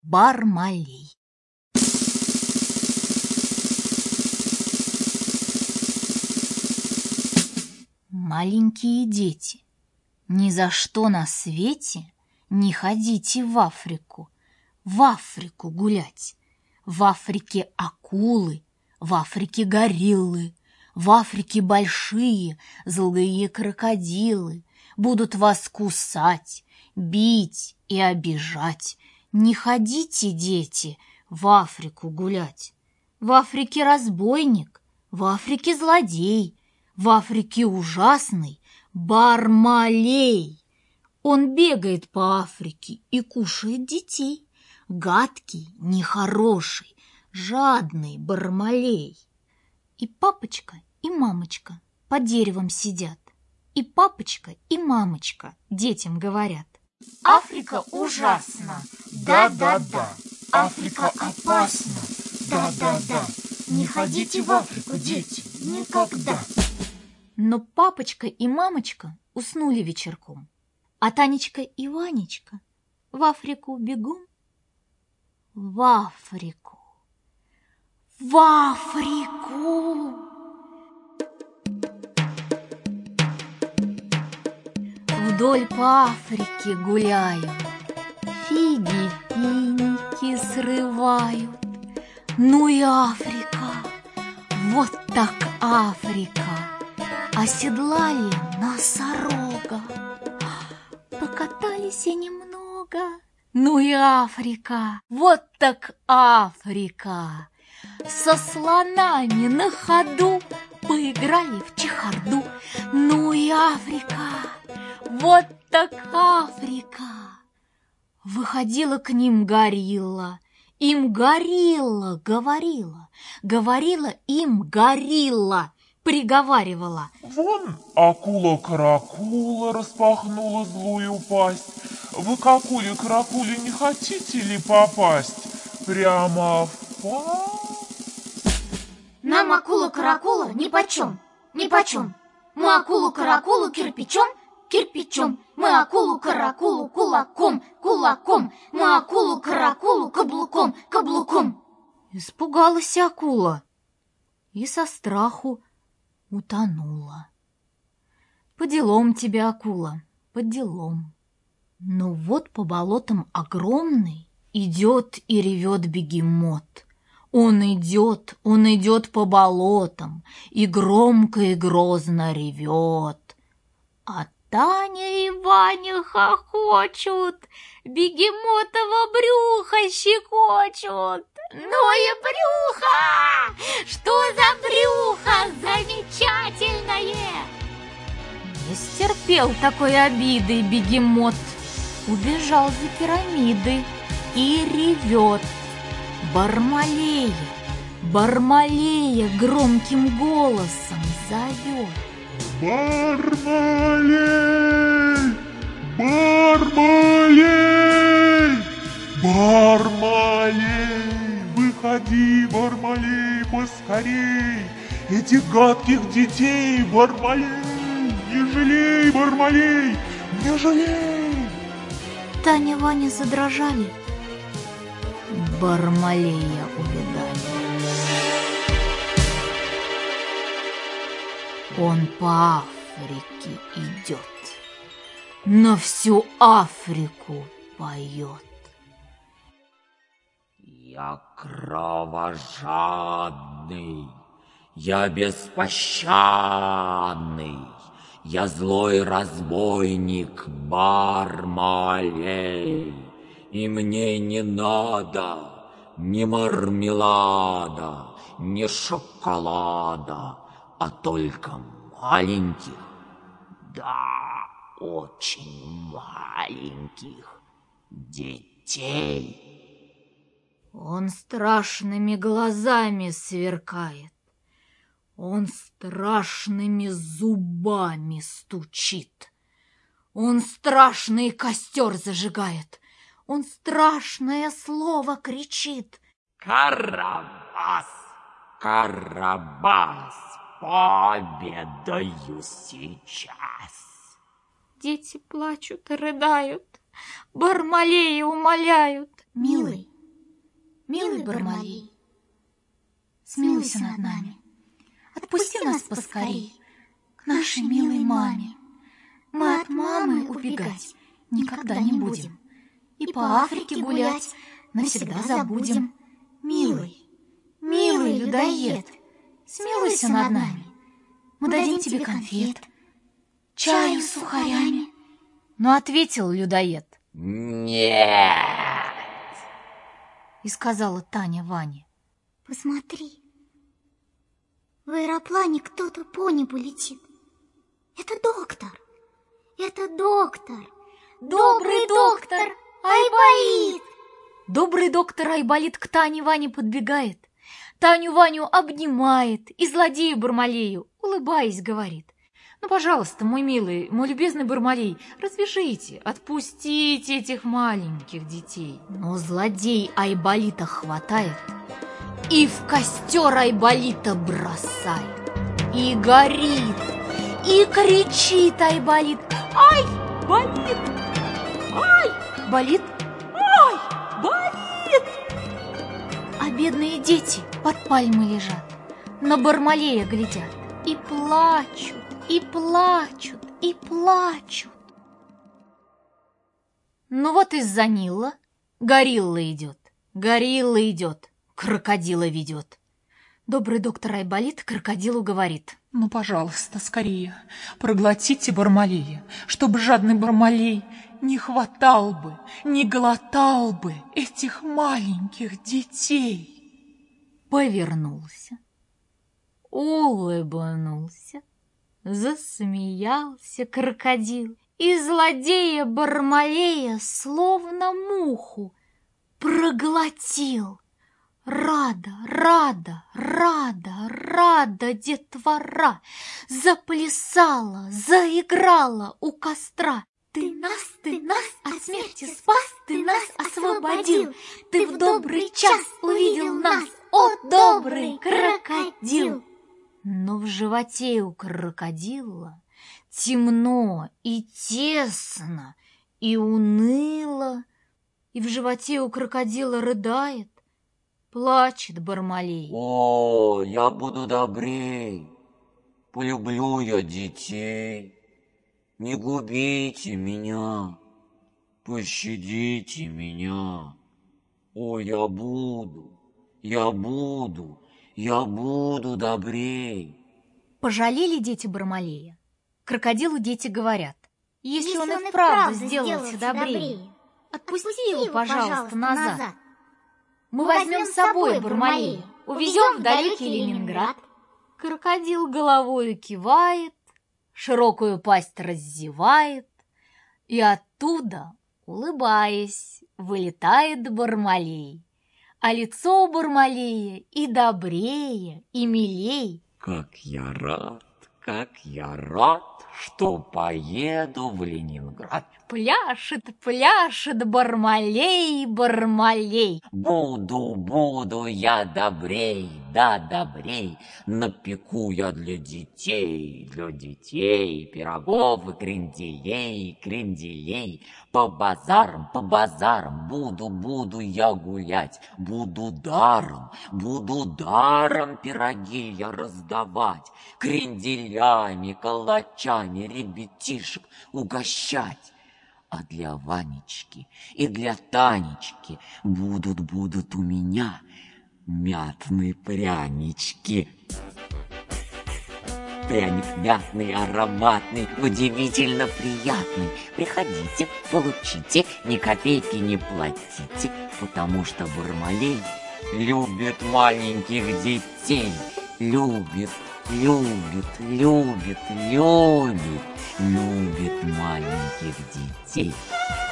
Бармалей. Маленькие дети, ни за что на свете не ходите в Африку гулять. В Африке акулы, в Африке гориллы, в Африке большие злые крокодилы будут вас кусать, бить и обижать. Не ходите, дети, в Африку гулять. В Африке разбойник, в Африке злодей, в Африке ужасный Бармалей. Он бегает по Африке и кушает детей. Гадкий, нехороший, жадный Бармалей. И папочка, и мамочка под деревом сидят. И папочка, и мамочка детям говорят: Африка ужасна, да-да-да. Африка опасна, да-да-да. Не ходите в Африку, дети, никогда. Но папочка и мамочка уснули вечерком, а Танечка и Ванечка в Африку бегом. В Африку, в Африку. Вдоль по Африке гуляю, фиги, финики срываю. Ну и Африка, вот так Африка. Оседлали носорога, покатались и немного. Ну и Африка, вот так Африка. Со слонами на ходу поиграли в чехарду. Ну и Африка, вот так Африка. Выходила к ним горилла, им горилла говорила, говорила им горилла, приговаривала: вон акула-каракула распахнула злую пасть. Вы к акуле-каракуле не хотите ли попасть прямо в пасть? Нам акула-каракула нипочем, нипочем. Мы акулу-каракулу кирпичом, кирпичом. Мы акулу-каракулу кулаком, кулаком. Мы акулу-каракулу каблуком, каблуком. Испугалась акула и со страху утонула. По делам тебе, акула, по делам. Но вот по болотам огромный идет и ревет бегемот. Он идет по болотам и громко и грозно ревет. А Таня и Ваня хохочут, бегемотово брюхо щекочут. Ну и брюхо! Что за брюхо замечательное! Не стерпел такой обиды бегемот, убежал за пирамиды и ревет. Бармалея, Бармалея громким голосом зовет. Бармалей! Бармалей! Бармалей! Выходи, Бармалей, поскорей! Этих гадких детей, Бармалей! Не жалей, Бармалей! Не жалей! Таня, Ваня задрожали, Бармалея увидали. Он по Африке идет, на всю Африку поет. Я кровожадный, я беспощадный, я злой разбойник Бармалей, и мне не надо ни мармелада, ни шоколада, а только маленьких, да, очень маленьких детей. Он страшными глазами сверкает, он страшными зубами стучит, он страшный костер зажигает, он страшное слово кричит. Карабас, Карабас, победаю сейчас. Дети плачут и рыдают, Бармалея умоляют: Милый, милый Бармалей, смилуйся над нами, отпусти нас поскорей к нашей милой маме. Мы от мамы убегать никогда не будем, и по Африке гулять навсегда забудем. Милый, милый людоед, смилуйся над нами, мы дадим тебе конфет, чаю с сухарями. Но ответил людоед: Нет! И сказала Таня Ване: Посмотри, в аэроплане кто-то по небу летит. Это доктор, это доктор, добрый доктор Айболит. Добрый доктор Айболит к Тане Ване подбегает, Таню Ваню обнимает и злодею Бармалею, улыбаясь, говорит: ну, пожалуйста, мой милый, мой любезный Бармалей, развяжите, отпустите этих маленьких детей. Но злодей Айболита хватает и в костер Айболита бросает. И горит, и кричит Айболит: ай, болит, ай, болит, ай, болит. А бедные дети под пальмой лежат, на Бармалея глядят и плачут, и плачут, и плачут. Ну вот из-за Нила горилла идет, крокодила ведет. Добрый доктор Айболит крокодилу говорит: ну, пожалуйста, скорее проглотите Бармалея, чтобы жадный Бармалей не хватал бы, не глотал бы этих маленьких детей. Повернулся, улыбнулся, засмеялся крокодил, и злодея Бармалея словно муху проглотил. Рада, рада, рада, рада детвора заплясала, заиграла у костра. Ты нас от смерти спас, ты нас освободил, ты в добрый час увидел нас, о добрый крокодил. Но в животе у крокодила темно и тесно, и уныло, и в животе у крокодила рыдает, плачет Бармалей. О, я буду добрей, полюблю я детей. Не губите меня, пощадите меня. О, я буду добрей. Пожалели дети Бармалея. Крокодилу дети говорят: если он и вправду сделался добрее, отпусти его, пожалуйста, назад. Мы возьмем с собой Бармалея, увезем в далекий Ленинград. Крокодил головою кивает, широкую пасть раззевает, и оттуда, улыбаясь, вылетает Бармалей. А лицо у Бармалея и добрее, и милей. Как я рад, что поеду в Ленинград. Пляшет, пляшет Бармалей, Бармалей. Буду я добрей, да добрей. Напеку я для детей пирогов и кренделей. По базарам буду я гулять. Буду даром пироги я раздавать. Кренделями, калачами ребятишек угощать. А для Ванечки и для Танечки будут у меня мятные прянички. Пряник мятный, ароматный, удивительно приятный. Приходите, получите, ни копейки не платите, потому что Бармалей любит маленьких детей. Любит маленьких детей.